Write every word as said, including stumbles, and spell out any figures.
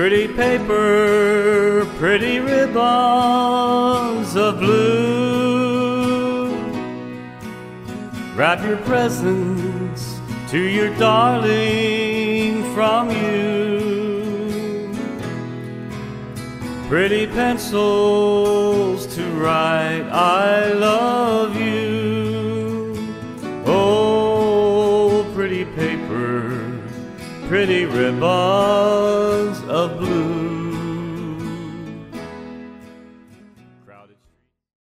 Pretty paper, pretty ribbons of blue. Wrap your presents to your darling from you. Pretty pencils to write I love you. Oh, pretty paper, pretty ribbons of blue.